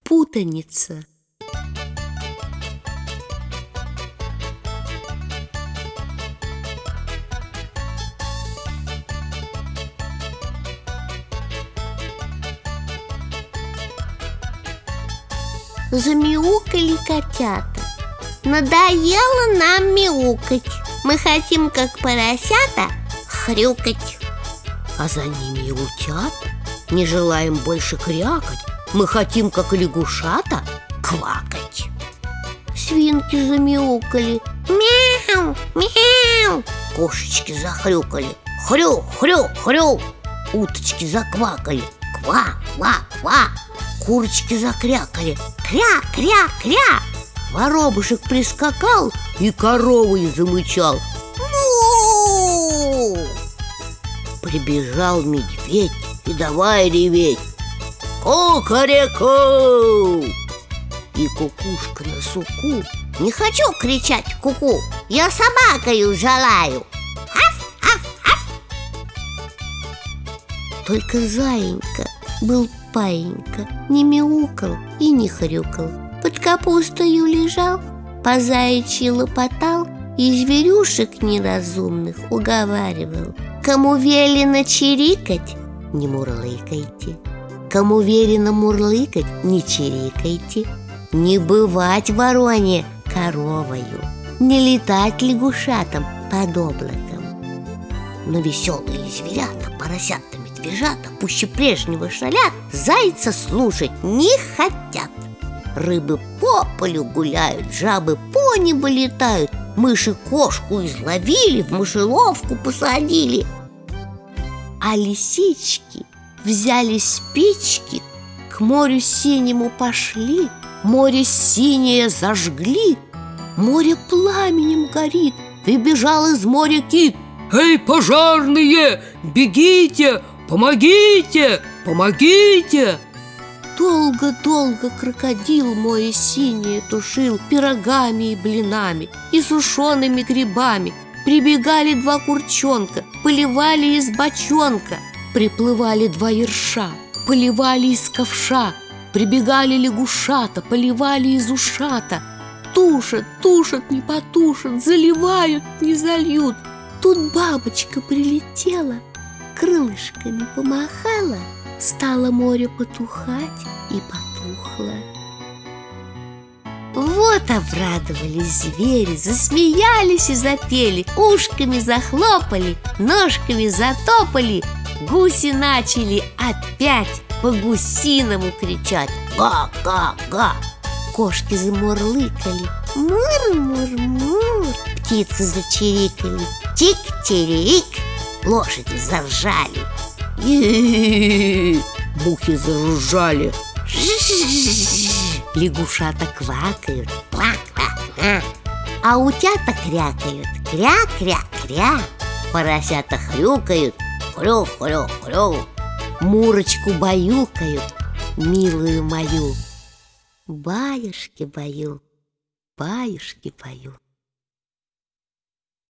Путаница. Замяукали котята. Надоело нам мяукать. Мы хотим, как поросята, хрюкать. А за ними и утята. Не желаем больше крякать. Мы хотим, как лягушата, квакать. Свинки замяукали. Мяу, мяу. Кошечки захрюкали. Хрю, хрю, хрю. Уточки заквакали. Ква, ква, ква. Курочки закрякали. Кря, кря, кря. Воробушек прискакал и коровой замычал. Му! Прибежал медведь и давай реветь. Кукареку! И кукушка на суку. Не хочу кричать ку-ку, я собакою желаю. Аф, аф, аф. Только заинька был паинька, не мяукал и не хрюкал. Под капустою лежал, по заячьи лопотал и зверюшек неразумных уговаривал. Кому велено чирикать, не мурлыкайте. Кому верено мурлыкать, не чирикайте. Не бывать вороне коровою, не летать лягушатам под облаком. Но веселые зверята, поросята, медвежата пуще прежнего шалят, зайца слушать не хотят. Рыбы по полю гуляют, жабы по небу летают, мыши кошку изловили, в мышеловку посадили. А лисички взяли спички, к морю синему пошли, море синее зажгли, море пламенем горит, выбежал из моря кит. Эй, пожарные, бегите, помогите, помогите! Долго-долго крокодил море синее тушил пирогами и блинами, и сушеными грибами. Прибегали два курчонка, поливали из бочонка. Приплывали два ерша, поливали из ковша. Прибегали лягушата, поливали из ушата. Тушат, тушат, не потушат, заливают, не зальют. Тут бабочка прилетела, крылышками помахала, стало море потухать и потухло. Вот обрадовались звери, засмеялись и запели, ушками захлопали, ножками затопали. Гуси начали опять по-гусиному кричать: га-га-га! Кошки замурлыкали: мур-мур-мур! Птицы зачирикали: тик-тирик! Лошади заржали: мухи заржужжали, лягушата квакают, ква-ква-ква, а утята крякают, кря-кря-кря, поросята хрюкают, хрю-хрю-хрю, мурочку баюкают, милую мою. Баюшки баю, баюшки пою.